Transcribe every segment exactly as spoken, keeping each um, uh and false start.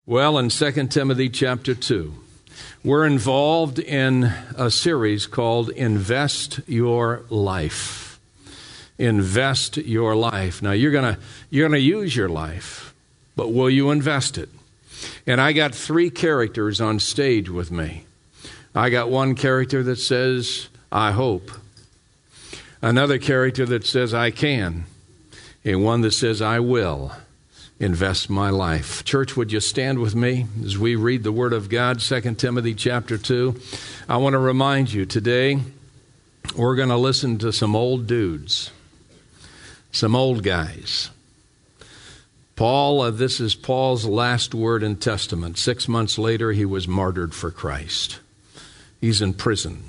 Well, in Second Timothy chapter two, we're involved in a series called Invest Your Life. Invest your life. Now, you're going to you're going to use your life, but will you invest it? And I got three characters on stage with me. I got one character that says, I hope. Another character that says, I can. And one that says, I will invest my life. Church, would you stand with me as we read the Word of God, Second Timothy chapter two? I want to remind you today, we're going to listen to some old dudes, some old guys. Paul, uh, this is Paul's last word and testament. Six months later, he was martyred for Christ. He's in prison.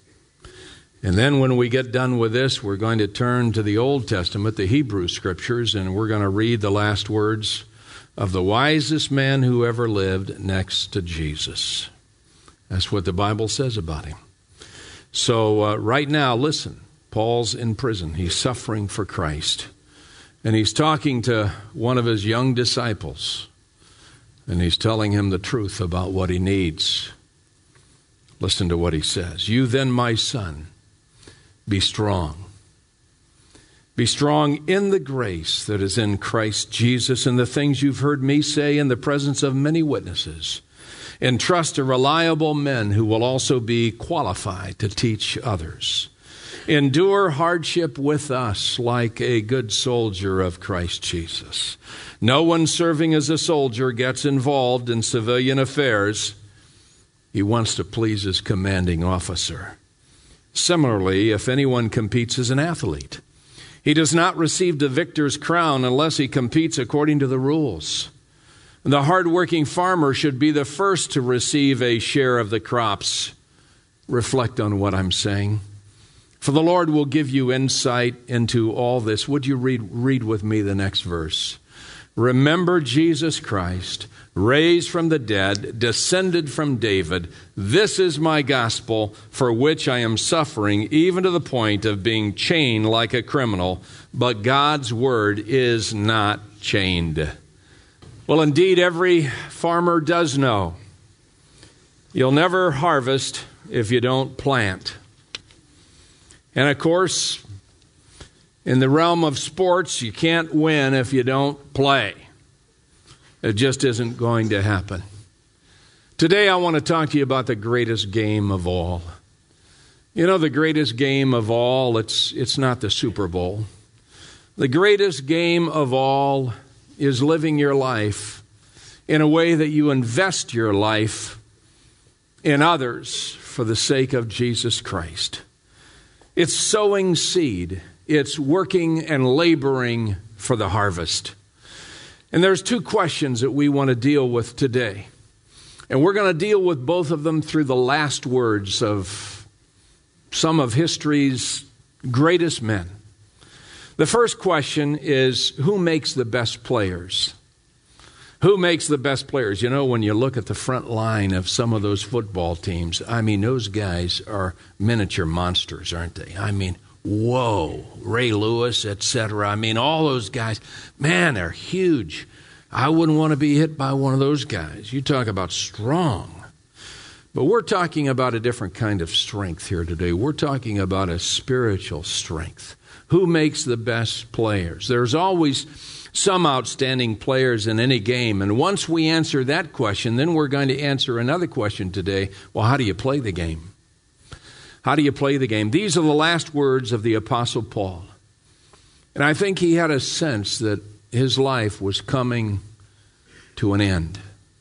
And then when we get done with this, we're going to turn to the Old Testament, the Hebrew Scriptures, and we're going to read the last words of the wisest man who ever lived next to Jesus. That's what the Bible says about him. So uh, right now, listen, Paul's in prison. He's suffering for Christ. And he's talking to one of his young disciples, and he's telling him the truth about what he needs. Listen to what he says. You then, my son, be strong. Be strong in the grace that is in Christ Jesus, and the things you've heard me say in the presence of many witnesses. Entrust to reliable men who will also be qualified to teach others. Endure hardship with us like a good soldier of Christ Jesus. No one serving as a soldier gets involved in civilian affairs. He wants to please his commanding officer. Similarly, if anyone competes as an athlete, he does not receive the victor's crown unless he competes according to the rules. The hardworking farmer should be the first to receive a share of the crops. Reflect on what I'm saying. For the Lord will give you insight into all this. Would you read, read with me the next verse? Remember Jesus Christ, raised from the dead, descended from David. This is my gospel, for which I am suffering, even to the point of being chained like a criminal. But God's word is not chained. Well, indeed, every farmer does know you'll never harvest if you don't plant. And of course, in the realm of sports, you can't win if you don't play. It just isn't going to happen. Today, I want to talk to you about the greatest game of all. You know, the greatest game of all, it's, it's not the Super Bowl. The greatest game of all is living your life in a way that you invest your life in others for the sake of Jesus Christ. It's sowing seed. It's working and laboring for the harvest. And there's two questions that we want to deal with today. And we're going to deal with both of them through the last words of some of history's greatest men. The first question is, who makes the best players? Who makes the best players? You know, when you look at the front line of some of those football teams, I mean, those guys are miniature monsters, aren't they? I mean, whoa, Ray Lewis, et cetera. I mean, all those guys, man, they're huge. I wouldn't want to be hit by one of those guys. You talk about strong. But we're talking about a different kind of strength here today. We're talking about a spiritual strength. Who makes the best players? There's always some outstanding players in any game. And once we answer that question, then we're going to answer another question today. Well, how do you play the game? How do you play the game? These are the last words of the Apostle Paul. And I think he had a sense that his life was coming to an end.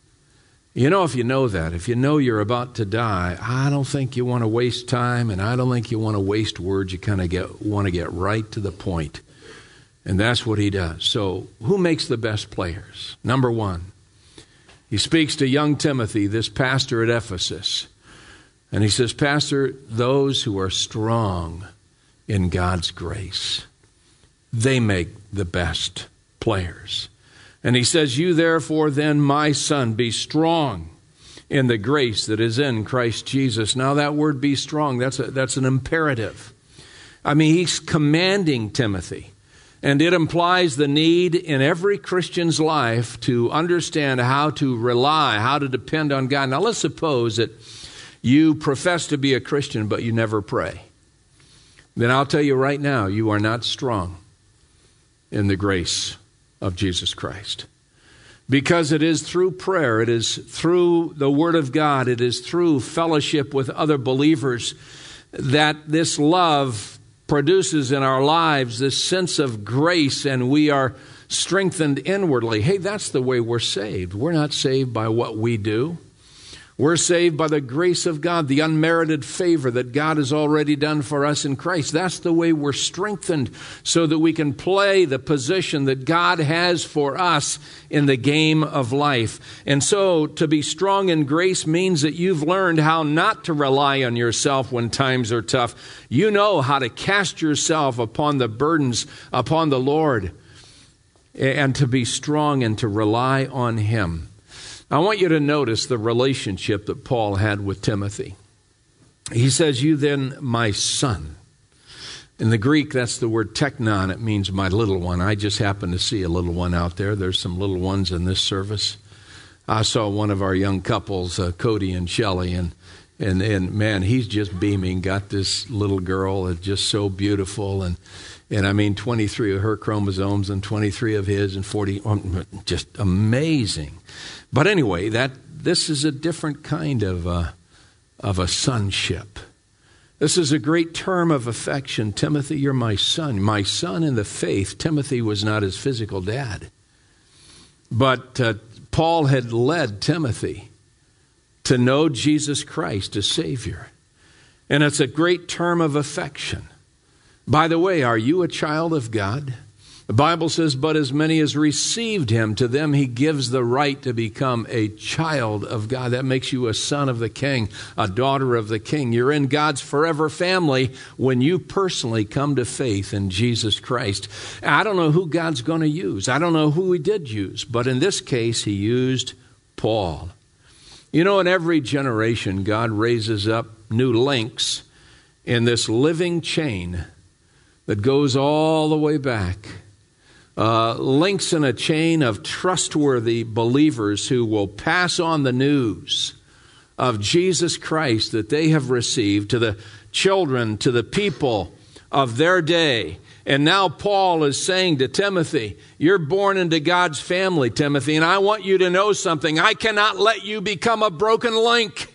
You know, if you know that, if you know you're about to die, I don't think you want to waste time, and I don't think you want to waste words. You kind of get want to get right to the point. And that's what he does. So who makes the best players? Number one, he speaks to young Timothy, this pastor at Ephesus. And he says, Pastor, those who are strong in God's grace, they make the best players. And he says, you therefore then, my son, be strong in the grace that is in Christ Jesus. Now that word be strong, that's a, that's an imperative. I mean, he's commanding Timothy. And it implies the need in every Christian's life to understand how to rely, how to depend on God. Now, let's suppose that you profess to be a Christian, but you never pray. Then I'll tell you right now, you are not strong in the grace of Jesus Christ. Because it is through prayer, it is through the Word of God, it is through fellowship with other believers that this love produces in our lives this sense of grace, and we are strengthened inwardly. Hey, that's the way we're saved. We're not saved by what we do. We're saved by the grace of God, the unmerited favor that God has already done for us in Christ. That's the way we're strengthened, so that we can play the position that God has for us in the game of life. And so to be strong in grace means that you've learned how not to rely on yourself when times are tough. You know how to cast yourself upon the burdens, upon the Lord, and to be strong and to rely on Him. I want you to notice the relationship that Paul had with Timothy. He says, "You then, my son." In the Greek, that's the word teknon. It means my little one. I just happen to see a little one out there. There's some little ones in this service. I saw one of our young couples, uh, Cody and Shelley, and, and, and man, he's just beaming. Got this little girl, it's just so beautiful. And, and I mean, twenty-three of her chromosomes and twenty-three of his and forty, just amazing. But anyway, that this is a different kind of a, of a sonship. This is a great term of affection. Timothy, you're my son. My son in the faith. Timothy was not his physical dad. But uh, Paul had led Timothy to know Jesus Christ as Savior. And it's a great term of affection. By the way, are you a child of God? The Bible says, "But as many as received Him, to them He gives the right to become a child of God." That makes you a son of the King, a daughter of the King. You're in God's forever family when you personally come to faith in Jesus Christ. I don't know who God's going to use. I don't know who He did use. But in this case, He used Paul. You know, in every generation, God raises up new links in this living chain that goes all the way back. Uh, links in a chain of trustworthy believers who will pass on the news of Jesus Christ that they have received to the children, to the people of their day. And now Paul is saying to Timothy, you're born into God's family, Timothy, and I want you to know something. I cannot let you become a broken link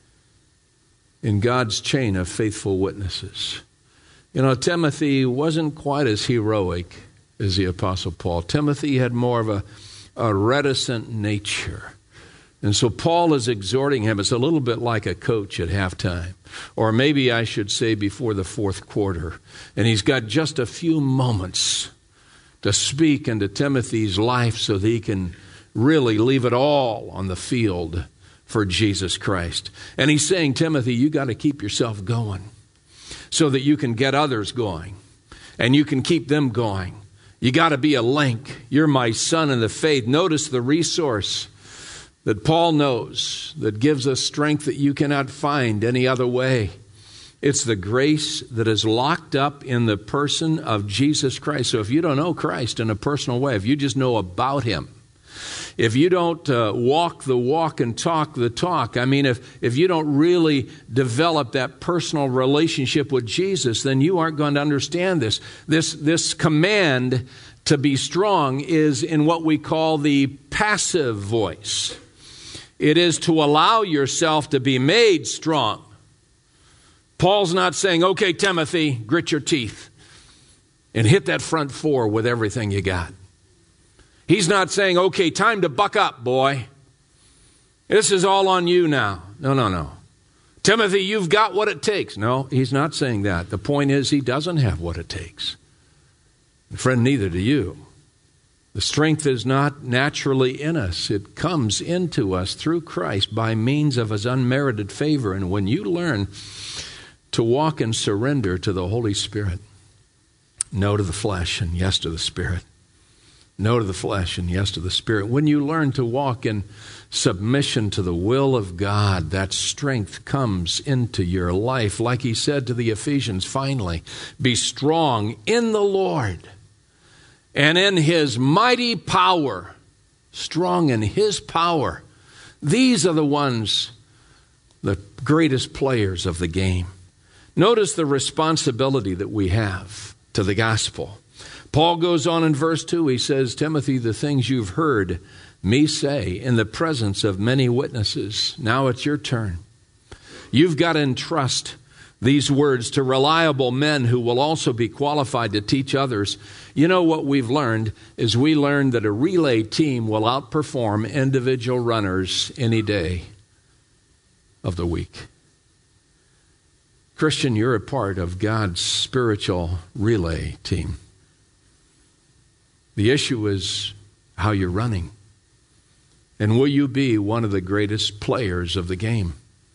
in God's chain of faithful witnesses. You know, Timothy wasn't quite as heroic as the Apostle Paul. Timothy had more of a, a reticent nature. And so Paul is exhorting him. It's a little bit like a coach at halftime. Or maybe I should say before the fourth quarter. And he's got just a few moments to speak into Timothy's life so that he can really leave it all on the field for Jesus Christ. And he's saying, Timothy, you got to keep yourself going so that you can get others going. And you can keep them going. You got to be a link. You're my son in the faith. Notice the resource that Paul knows that gives us strength that you cannot find any other way. It's the grace that is locked up in the person of Jesus Christ. So if you don't know Christ in a personal way, if you just know about Him, if you don't uh, walk the walk and talk the talk, I mean, if, if you don't really develop that personal relationship with Jesus, then you aren't going to understand this. This, this command to be strong is in what we call the passive voice. It is to allow yourself to be made strong. Paul's not saying, okay, Timothy, grit your teeth and hit that front four with everything you got. He's not saying, okay, time to buck up, boy. This is all on you now. No, no, no. Timothy, you've got what it takes. No, he's not saying that. The point is he doesn't have what it takes. And friend, neither do you. The strength is not naturally in us. It comes into us through Christ by means of His unmerited favor. And when you learn to walk and surrender to the Holy Spirit, no to the flesh and yes to the Spirit, no to the flesh and yes to the Spirit. When you learn to walk in submission to the will of God, that strength comes into your life. Like he said to the Ephesians, finally, be strong in the Lord and in his mighty power, strong in his power. These are the ones, the greatest players of the game. Notice the responsibility that we have to the gospel. Paul goes on in verse two, he says, Timothy, the things you've heard me say in the presence of many witnesses. Now it's your turn. You've got to entrust these words to reliable men who will also be qualified to teach others. You know what we've learned is we learned that a relay team will outperform individual runners any day of the week. Christian, you're a part of God's spiritual relay team. The issue is how you're running. And will you be one of the greatest players of the game?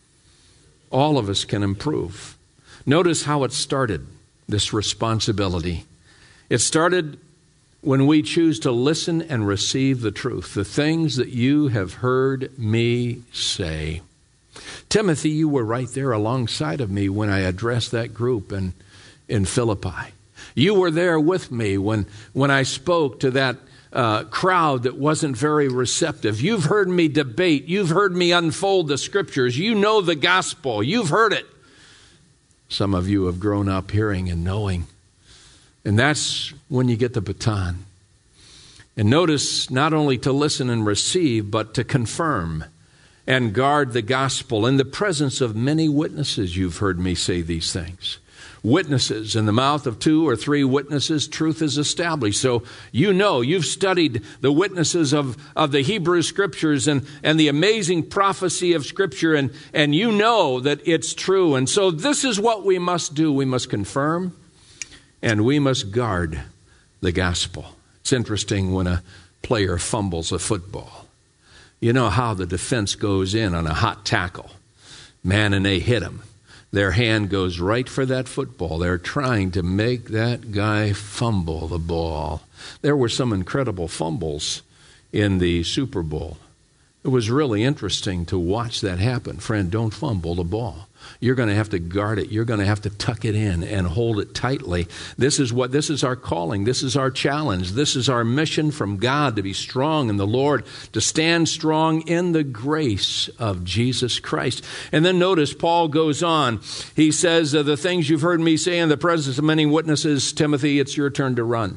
All of us can improve. Notice how it started, this responsibility. It started when we choose to listen and receive the truth, the things that you have heard me say. Timothy, you were right there alongside of me when I addressed that group in, in Philippi. You were there with me when, when I spoke to that uh, crowd that wasn't very receptive. You've heard me debate. You've heard me unfold the scriptures. You know the gospel. You've heard it. Some of you have grown up hearing and knowing. And that's when you get the baton. And notice, not only to listen and receive, but to confirm and guard the gospel in the presence of many witnesses. You've heard me say these things. Witnesses, in the mouth of two or three witnesses, truth is established. So you know, you've studied the witnesses of, of the Hebrew Scriptures and, and the amazing prophecy of Scripture, and, and you know that it's true. And so this is what we must do. We must confirm and we must guard the gospel. It's interesting when a player fumbles a football. You know how the defense goes in on a hot tackle. Man, and they hit him. Their hand goes right for that football. They're trying to make that guy fumble the ball. There were some incredible fumbles in the Super Bowl. It was really interesting to watch that happen. Friend, don't fumble the ball. You're going to have to guard it. You're going to have to tuck it in and hold it tightly. This is what, this is our calling. This is our challenge. This is our mission from God, to be strong in the Lord, to stand strong in the grace of Jesus Christ. And then notice Paul goes on. He says, uh, the things you've heard me say in the presence of many witnesses, Timothy, it's your turn to run.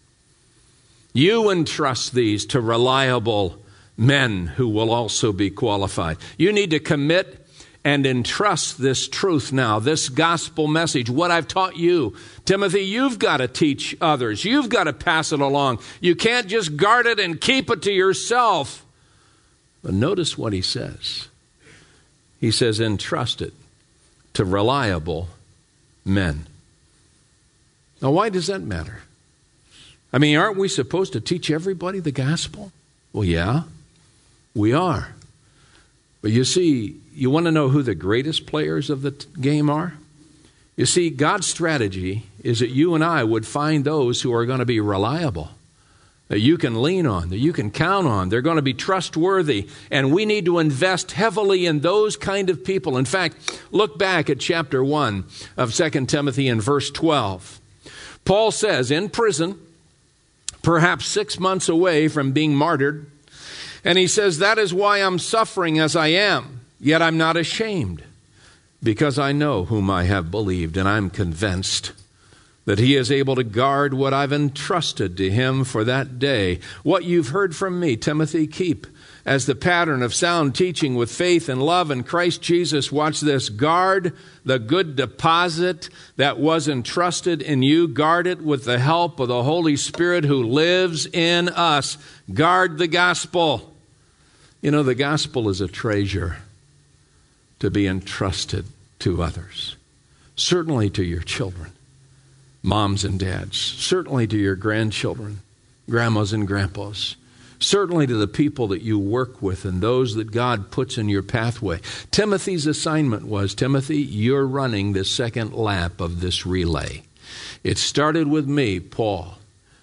You entrust these to reliable men who will also be qualified. You need to commit and entrust this truth now, this gospel message, what I've taught you. Timothy, you've got to teach others. You've got to pass it along. You can't just guard it and keep it to yourself. But notice what he says. He says, entrust it to reliable men. Now, why does that matter? I mean, aren't we supposed to teach everybody the gospel? Well, yeah, we are. But you see, you want to know who the greatest players of the t- game are? You see, God's strategy is that you and I would find those who are going to be reliable, that you can lean on, that you can count on. They're going to be trustworthy, and we need to invest heavily in those kind of people. In fact, look back at chapter one of Second Timothy in verse twelve. Paul says, in prison, perhaps six months away from being martyred, and he says, that is why I'm suffering as I am. Yet I'm not ashamed, because I know whom I have believed, and I'm convinced that he is able to guard what I've entrusted to him for that day. What you've heard from me, Timothy, keep as the pattern of sound teaching with faith and love in Christ Jesus. Watch this. Guard the good deposit that was entrusted in you. Guard it with the help of the Holy Spirit who lives in us. Guard the gospel. You know, the gospel is a treasure to be entrusted to others. Certainly to your children, moms and dads. Certainly to your grandchildren, grandmas and grandpas. Certainly to the people that you work with and those that God puts in your pathway. Timothy's assignment was, Timothy, you're running the second lap of this relay. It started with me, Paul.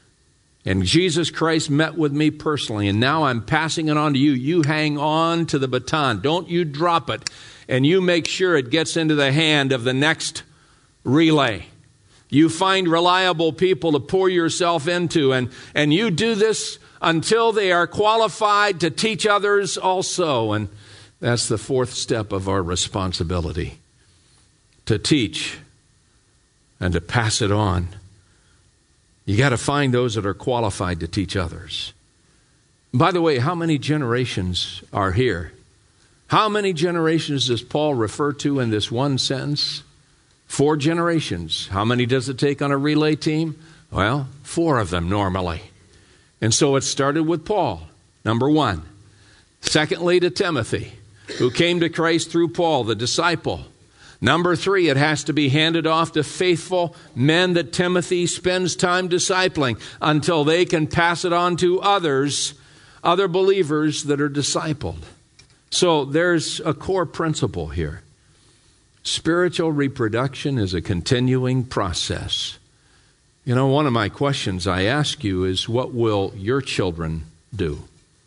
And Jesus Christ met with me personally, and now I'm passing it on to you. You hang on to the baton. Don't you drop it. And you make sure it gets into the hand of the next relay. You find reliable people to pour yourself into, and, and you do this until they are qualified to teach others also. And that's the fourth step of our responsibility, to teach and to pass it on. You got to find those that are qualified to teach others. By the way, how many generations are here? How many generations does Paul refer to in this one sentence? Four generations. How many does it take on a relay team? Well, four of them normally. And so it started with Paul, number one. Secondly, to Timothy, who came to Christ through Paul, the disciple. Number three, it has to be handed off to faithful men that Timothy spends time discipling until they can pass it on to others, other believers that are discipled. So there's a core principle here. Spiritual reproduction is a continuing process. You know, one of my questions I ask you is, what will your children do?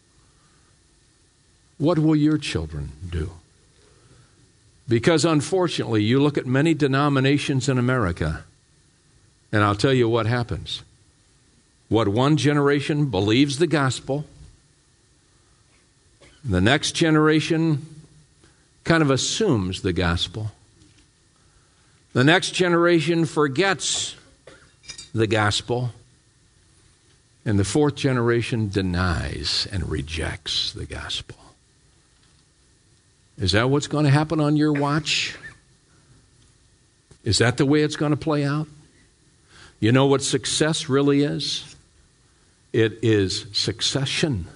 What will your children do? Because unfortunately, you look at many denominations in America, and I'll tell you what happens. What one generation believes the gospel, the next generation kind of assumes the gospel. The next generation forgets the gospel. And the fourth generation denies and rejects the gospel. Is that what's going to happen on your watch? Is that the way it's going to play out? You know what success really is? It is succession.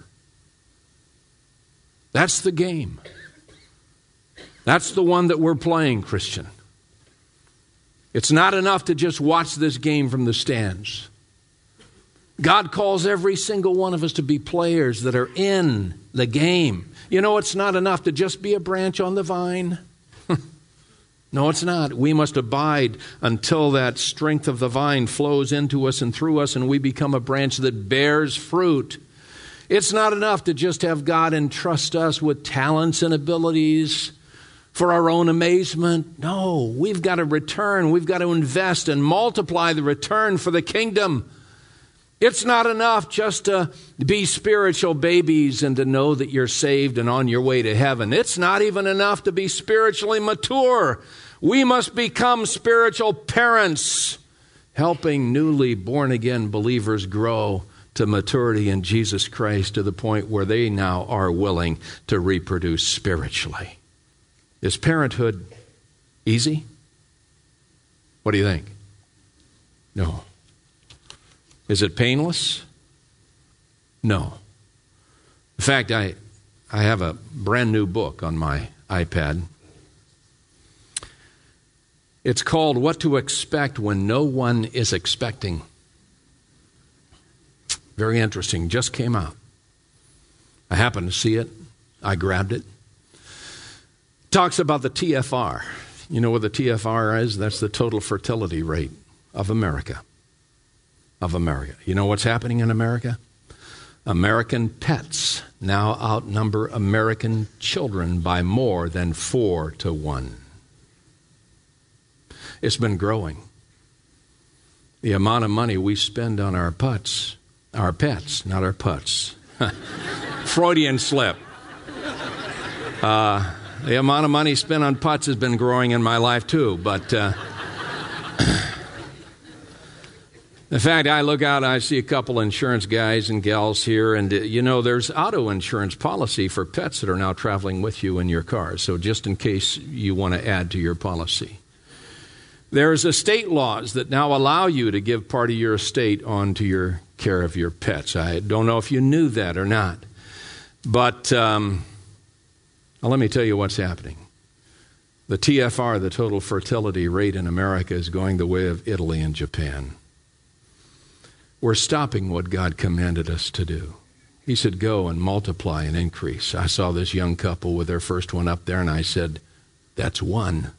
That's the game. That's the one that we're playing, Christian. It's not enough to just watch this game from the stands. God calls every single one of us to be players that are in the game. You know, it's not enough to just be a branch on the vine. No, it's not. We must abide until that strength of the vine flows into us and through us, and we become a branch that bears fruit. It's not enough to just have God entrust us with talents and abilities for our own amazement. No, we've got to return. We've got to invest and multiply the return for the kingdom. It's not enough just to be spiritual babies and to know that you're saved and on your way to heaven. It's not even enough to be spiritually mature. We must become spiritual parents, helping newly born-again believers grow to maturity in Jesus Christ to the point where they now are willing to reproduce spiritually. Is parenthood easy? What do you think? No. Is it painless? No. In fact, I, I have a brand new book on my iPad. It's called What to Expect When No One is Expecting. Very interesting. Just came out. I happened to see it. I grabbed it. Talks about the T F R. You know what the T F R is? That's the total fertility rate of America. Of America. You know what's happening in America? American pets now outnumber American children by more than four to one. It's been growing. The amount of money we spend on our pets, our pets, not our putts. Freudian slip. Uh, the amount of money spent on putts has been growing in my life too, but uh, in fact, I look out, I see a couple insurance guys and gals here, and, uh, you know, there's auto insurance policy for pets that are now traveling with you in your car, so just in case you want to add to your policy. There's estate laws that now allow you to give part of your estate on to your care of your pets. I don't know if you knew that or not, but um, well, let me tell you what's happening. The T F R, the total fertility rate in America, is going the way of Italy and Japan. We're stopping what God commanded us to do. He said, go and multiply and increase. I saw this young couple with their first one up there, and I said, that's one.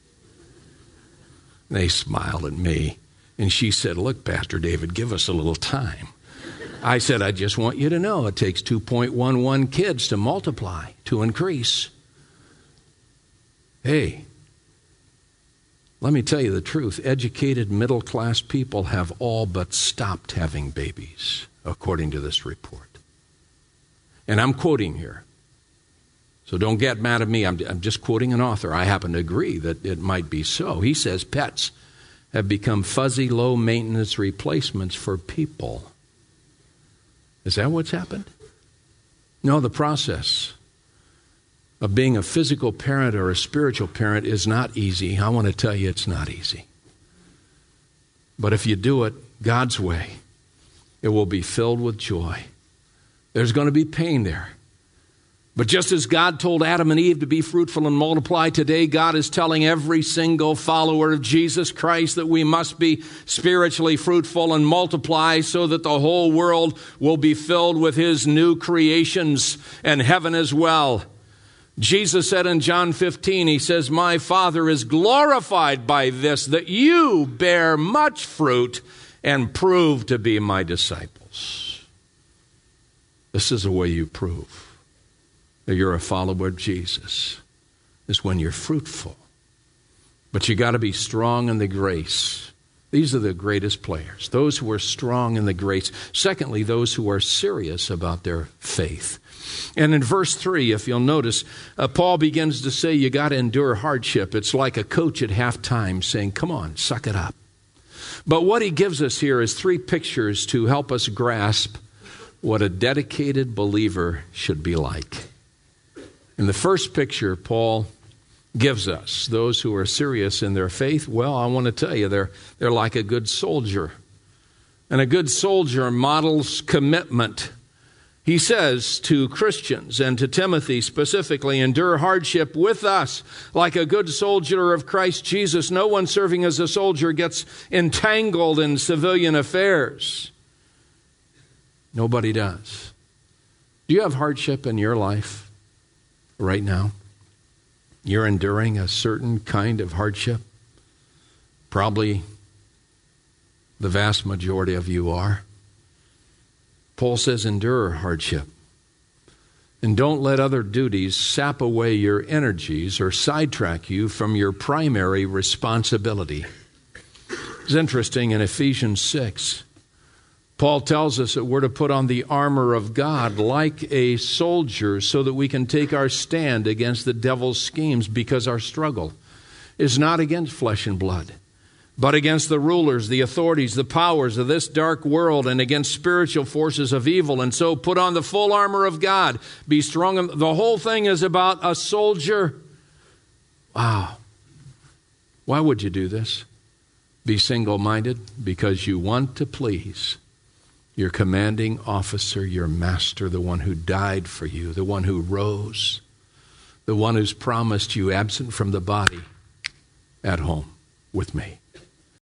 They smiled at me, and she said, look, Pastor David, give us a little time. I said, I just want you to know it takes two point one one kids to multiply, to increase. Hey, Let me tell you the truth. Educated, middle-class people have all but stopped having babies, according to this report. And I'm quoting here. So don't get mad at me. I'm, I'm just quoting an author. I happen to agree that it might be so. He says pets have become fuzzy, low-maintenance replacements for people. Is that what's happened? No, the process of being a physical parent or a spiritual parent is not easy. I want to tell you it's not easy. But if you do it God's way, it will be filled with joy. There's going to be pain there. But just as God told Adam and Eve to be fruitful and multiply, today God is telling every single follower of Jesus Christ that we must be spiritually fruitful and multiply so that the whole world will be filled with His new creations and heaven as well. Jesus said in John fifteen, He says, "My Father is glorified by this, that you bear much fruit and prove to be my disciples." This is the way you prove that you're a follower of Jesus, is when you're fruitful. But you got to be strong in the grace. These are the greatest players, those who are strong in the grace. Secondly, those who are serious about their faith. And in verse three, if you'll notice, uh, Paul begins to say you got to endure hardship. It's like a coach at halftime saying, come on, suck it up. But what he gives us here is three pictures to help us grasp what a dedicated believer should be like. In the first picture, Paul gives us those who are serious in their faith. Well, I want to tell you, they're, they're like a good soldier. And a good soldier models commitment. He says to Christians and to Timothy specifically, endure hardship with us like a good soldier of Christ Jesus. No one serving as a soldier gets entangled in civilian affairs. Nobody does. Do you have hardship in your life? Right now, you're enduring a certain kind of hardship. Probably the vast majority of you are. Paul says endure hardship. And don't let other duties sap away your energies or sidetrack you from your primary responsibility. It's interesting in Ephesians six. Paul tells us that we're to put on the armor of God like a soldier so that we can take our stand against the devil's schemes, because our struggle is not against flesh and blood, but against the rulers, the authorities, the powers of this dark world, and against spiritual forces of evil. And so put on the full armor of God. Be strong. The whole thing is about a soldier. Wow. Why would you do this? Be single-minded because you want to please your commanding officer, your master, the one who died for you, the one who rose, the one who's promised you absent from the body at home with me.